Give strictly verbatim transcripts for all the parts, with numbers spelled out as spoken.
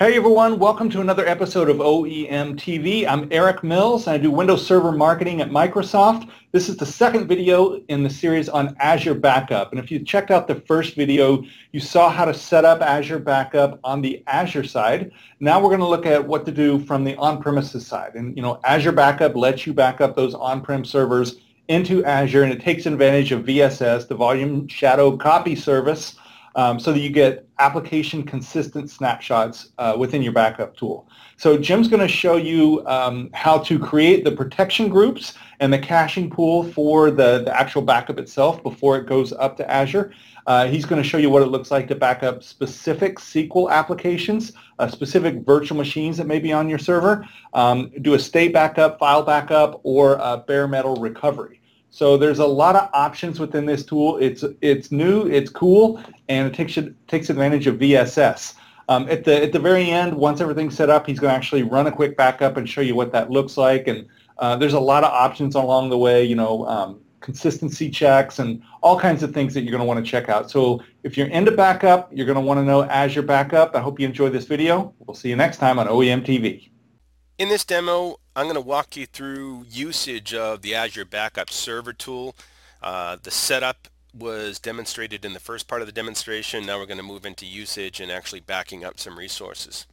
Hey everyone, welcome to another episode of O E M T V. I'm Eric Mills and I do Windows Server Marketing at Microsoft. This is the second video in the series on Azure Backup. And if you checked out the first video, you saw how to set up Azure Backup on the Azure side. Now we're going to look at what to do from the on-premises side. And you know, Azure Backup lets you back up those on-prem servers into Azure, and it takes advantage of V S S, the Volume Shadow Copy Service, Um, so that you get application consistent snapshots uh, within your backup tool. So Jim's going to show you um, how to create the protection groups and the caching pool for the, the actual backup itself before it goes up to Azure. Uh, he's going to show you what it looks like to back up specific S Q L applications, uh, specific virtual machines that may be on your server, um, do a state backup, file backup, or a bare metal recovery. So there's a lot of options within this tool. It's it's new, it's cool, and it takes takes advantage of V S S. Um, at the at the very end, once everything's set up, he's going to actually run a quick backup and show you what that looks like. And uh, there's a lot of options along the way, you know, um, consistency checks and all kinds of things that you're going to want to check out. So if you're into backup, you're going to want to know Azure Backup. I hope you enjoyed this video. We'll see you next time on O E M T V. In this demo, I'm going to walk you through usage of the Azure Backup Server tool. Uh, the setup was demonstrated in the first part of the demonstration. Now we're going to move into usage and actually backing up some resources.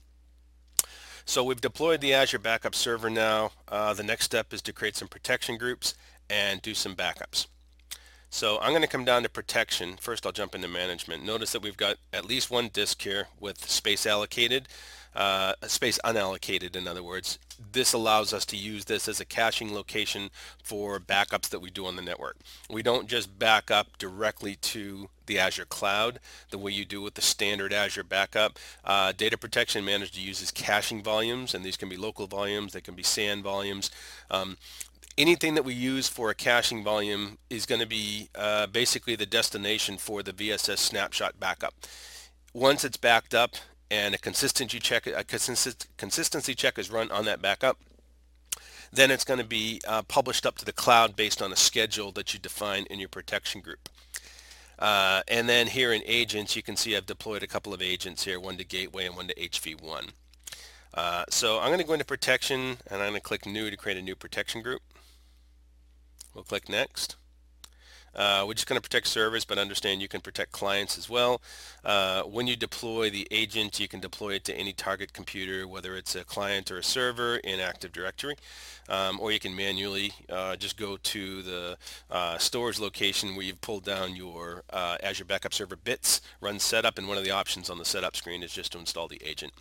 So we've deployed the Azure Backup Server now. Uh, the next step is to create some protection groups and do some backups. So I'm going to come down to protection. First I'll jump into management. Notice that we've got at least one disk here with space allocated, uh, space unallocated in other words. This allows us to use this as a caching location for backups that we do on the network. We don't just back up directly to the Azure cloud the way you do with the standard Azure backup. Uh, Data Protection Manager uses caching volumes, and these can be local volumes, they can be S A N volumes. Um, Anything that we use for a caching volume is going to be uh, basically the destination for the V S S snapshot backup. Once it's backed up and a consistency check, a consist consistency check is run on that backup, then it's going to be uh, published up to the cloud based on a schedule that you define in your protection group. Uh, and then here in agents, you can see I've deployed a couple of agents here, one to Gateway and one to H V one. Uh, so I'm going to go into protection and I'm going to click new to create a new protection group. We'll click next. Uh, we're just going to protect servers, but understand you can protect clients as well. Uh, when you deploy the agent, you can deploy it to any target computer, whether it's a client or a server in Active Directory, um, or you can manually uh, just go to the uh, storage location where you've pulled down your uh, Azure Backup Server bits, run setup, and one of the options on the setup screen is just to install the agent.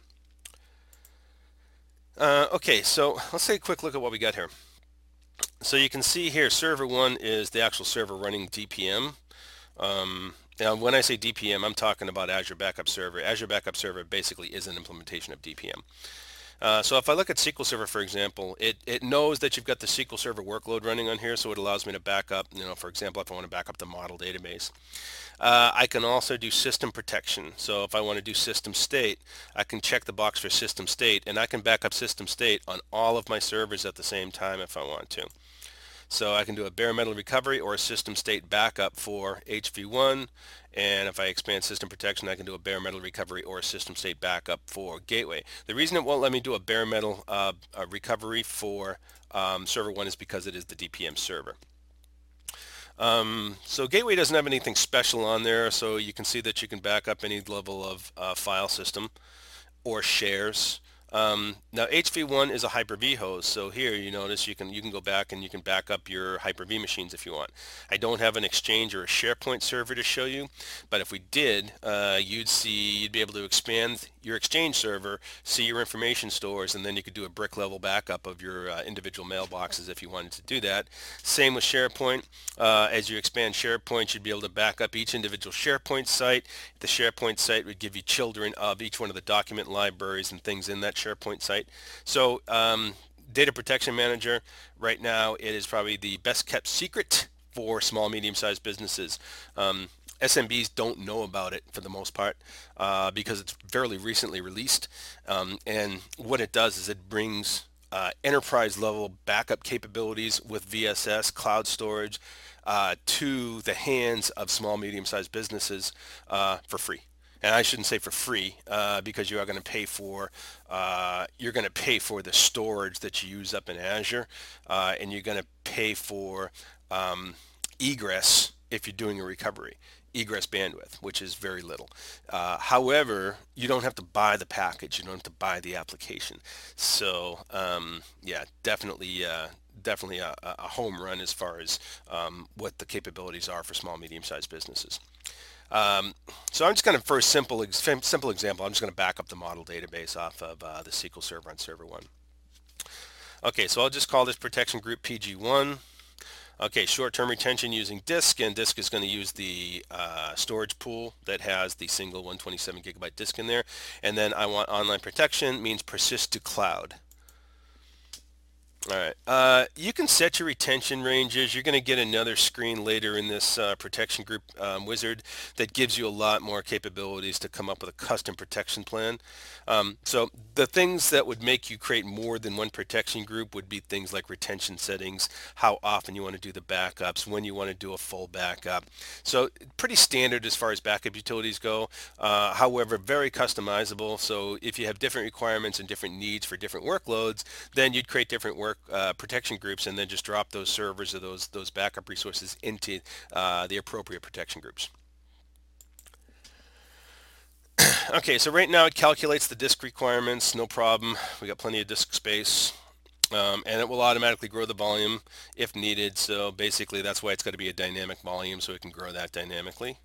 Uh, okay, so let's take a quick look at what we got here. So you can see here server one is the actual server running D P M. Um, now when I say D P M, I'm talking about Azure Backup Server. Azure Backup Server basically is an implementation of D P M. Uh, so if I look at S Q L Server, for example, it, it knows that you've got the S Q L Server workload running on here, so it allows me to back up, you know, for example, if I want to back up the model database. Uh, I can also do system protection. So if I want to do system state, I can check the box for system state, and I can back up system state on all of my servers at the same time if I want to. So I can do a bare metal recovery or a system state backup for H V one, and if I expand system protection, I can do a bare metal recovery or a system state backup for Gateway. The reason it won't let me do a bare metal uh, a recovery for um, server one is because it is the D P M server. Um, so Gateway doesn't have anything special on there, so you can see that you can back up any level of uh, file system or shares. Um, now H V one is a Hyper-V host, so here you notice you can you can go back and you can back up your Hyper-V machines if you want. I don't have an Exchange or a SharePoint server to show you, but if we did, uh, you'd see you'd be able to expand your Exchange server, see your information stores, and then you could do a brick level backup of your uh, individual mailboxes if you wanted to do that. Same with SharePoint. Uh, as you expand SharePoint, you'd be able to back up each individual SharePoint site. The SharePoint site would give you children of each one of the document libraries and things in that SharePoint site. So um, Data Protection Manager, right now it is probably the best kept secret for small, medium-sized businesses. Um, S M Bs don't know about it for the most part uh, because it's fairly recently released, um, and what it does is it brings uh, enterprise level backup capabilities with V S S, cloud storage, uh, to the hands of small, medium-sized businesses uh, for free. and I shouldn't say for free, uh, because you are going to pay for uh, you're going to pay for the storage that you use up in Azure, uh, and you're going to pay for um, egress if you're doing a recovery, egress bandwidth, which is very little. Uh, however, you don't have to buy the package, you don't have to buy the application. So um, yeah, definitely. Uh, definitely a, a home run as far as um, what the capabilities are for small, medium-sized businesses. Um, so I'm just going to, for a simple, simple example, I'm just going to back up the model database off of uh, the S Q L Server on server one. Okay, so I'll just call this protection group P G one. Okay, short-term retention using disk, and disk is going to use the uh, storage pool that has the single one hundred twenty-seven gigabyte disk in there. And then I want online protection, means persist to cloud. All right, uh, you can set your retention ranges. You're going to get another screen later in this uh, protection group um, wizard that gives you a lot more capabilities to come up with a custom protection plan. Um, so the things that would make you create more than one protection group would be things like retention settings, how often you want to do the backups, when you want to do a full backup. So pretty standard as far as backup utilities go, uh, however, very customizable. So if you have different requirements and different needs for different workloads, then you'd create different work uh, protection groups and then just drop those servers or those those backup resources into uh, the appropriate protection groups. Okay, so right now it calculates the disk requirements, no problem. We got plenty of disk space. Um, and it will automatically grow the volume if needed. So basically that's why it's got to be a dynamic volume, so it can grow that dynamically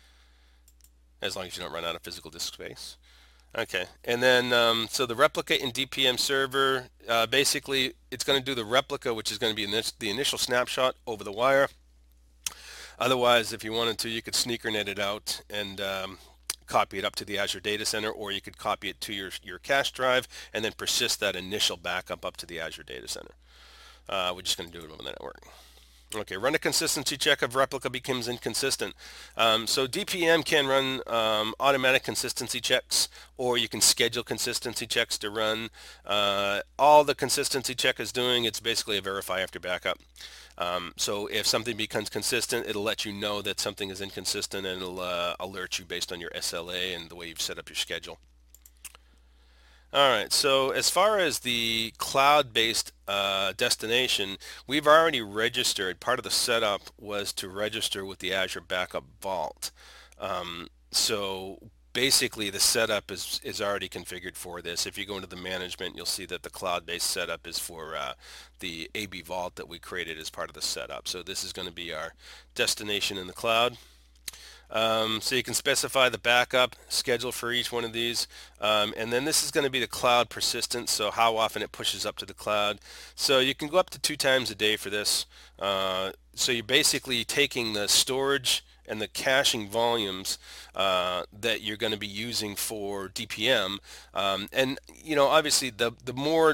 as long as you don't run out of physical disk space. Okay, and then um, so the replica in D P M server, uh, basically it's going to do the replica, which is going to be in the initial snapshot over the wire. Otherwise, if you wanted to, you could sneakernet it out and um, copy it up to the Azure Data Center, or you could copy it to your, your cache drive and then persist that initial backup up to the Azure Data Center. Uh, we're just going to do it over the network. Okay, run a consistency check if replica becomes inconsistent. Um, so D P M can run um, automatic consistency checks, or you can schedule consistency checks to run. Uh, all the consistency check is doing, it's basically a verify after backup. Um, so if something becomes consistent, it'll let you know that something is inconsistent, and it'll uh, alert you based on your S L A and the way you've set up your schedule. All right, so as far as the cloud-based uh, destination, we've already registered. Part of the setup was to register with the Azure Backup Vault. Um, so basically the setup is, is already configured for this. If you go into the management, you'll see that the cloud-based setup is for uh, the A B Vault that we created as part of the setup. So this is going to be our destination in the cloud. Um, so you can specify the backup schedule for each one of these, um, and then this is going to be the cloud persistence, so how often it pushes up to the cloud. So you can go up to two times a day for this. Uh, so you're basically taking the storage and the caching volumes uh, that you're going to be using for D P M, um, and you know, obviously the the more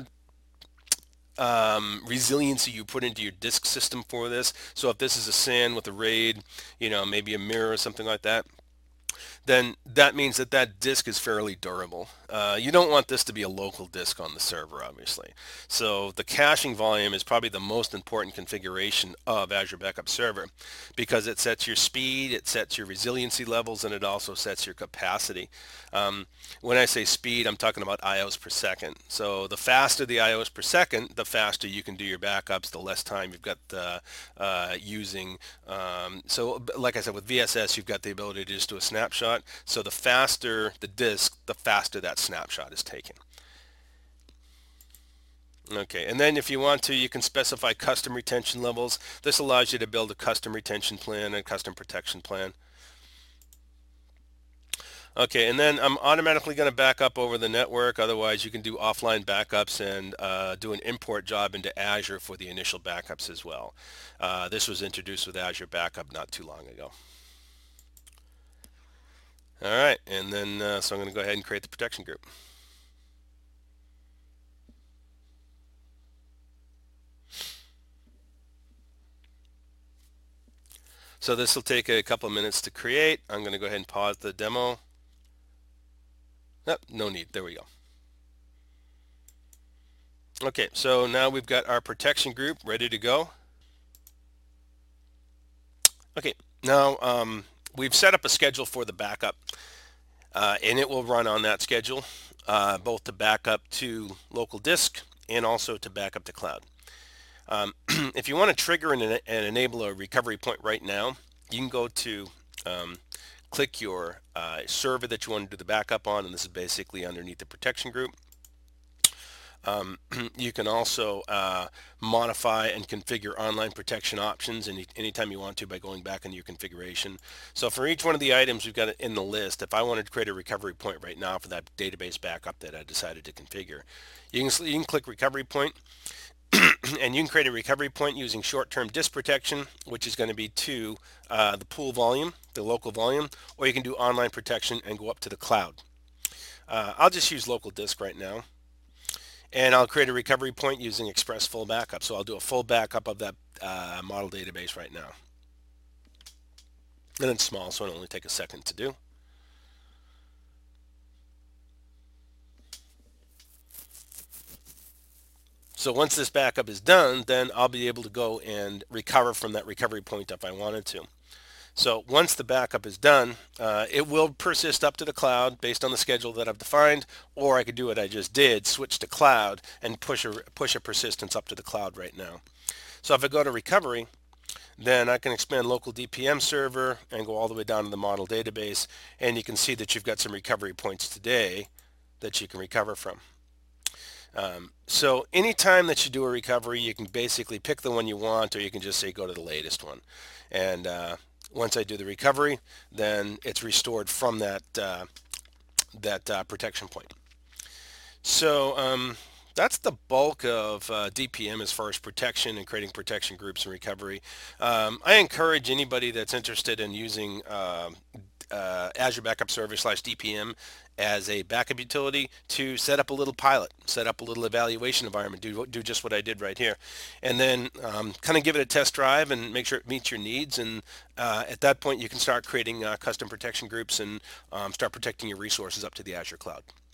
Um, resiliency you put into your disk system for this. So if this is a SAN with a RAID, you know, maybe a mirror or something like that, then that means that that disk is fairly durable. Uh, you don't want this to be a local disk on the server, obviously. So the caching volume is probably the most important configuration of Azure Backup Server, because it sets your speed, it sets your resiliency levels, and it also sets your capacity. Um, when I say speed, I'm talking about I Os per second. So the faster the I Os per second, the faster you can do your backups, the less time you've got uh, uh, using. Um, so like I said, with V S S, you've got the ability to just do a snapshot. So the faster the disk, the faster that snapshot is taken. Okay, and then if you want to, you can specify custom retention levels. This allows you to build a custom retention plan and custom protection plan. Okay, and then I'm automatically going to back up over the network. Otherwise, you can do offline backups and uh, do an import job into Azure for the initial backups as well. Uh, this was introduced with Azure Backup not too long ago. All right, and then uh, so I'm going to go ahead and create the protection group. So this will take a couple of minutes to create. I'm going to go ahead and pause the demo. Oh, no need. There we go. Okay, so now we've got our protection group ready to go. Okay, now um, we've set up a schedule for the backup. uh, and it will run on that schedule, uh, both to back up to local disk and also to back up to cloud. Um, if you want to trigger and, and enable a recovery point right now, you can go to um, click your uh, server that you want to do the backup on, and this is basically underneath the protection group. Um, you can also uh, modify and configure online protection options any, anytime you want to by going back into your configuration. So for each one of the items we've got in the list, if I wanted to create a recovery point right now for that database backup that I decided to configure, you can, you can click recovery point, and you can create a recovery point using short-term disk protection, which is going to be to uh, the pool volume, the local volume, or you can do online protection and go up to the cloud. Uh, I'll just use local disk right now. And I'll create a recovery point using Express Full Backup. So I'll do a full backup of that uh, model database right now. And it's small, so it'll only take a second to do. So once this backup is done, then I'll be able to go and recover from that recovery point if I wanted to. So once the backup is done, uh, it will persist up to the cloud based on the schedule that I've defined, or I could do what I just did, switch to cloud and push a, push a persistence up to the cloud right now. So if I go to recovery, then I can expand local D P M server and go all the way down to the model database, and you can see that you've got some recovery points today that you can recover from. Um, so anytime that you do a recovery, you can basically pick the one you want, or you can just say go to the latest one. And uh, once I do the recovery, then it's restored from that uh, that uh, protection point. So um, that's the bulk of uh, D P M as far as protection and creating protection groups and recovery. Um, I encourage anybody that's interested in using uh, uh, Azure Backup Server slash D P M as a backup utility to set up a little pilot, set up a little evaluation environment, do, do just what I did right here. And then um, kind of give it a test drive and make sure it meets your needs. And uh, at that point, you can start creating uh, custom protection groups and um, start protecting your resources up to the Azure cloud.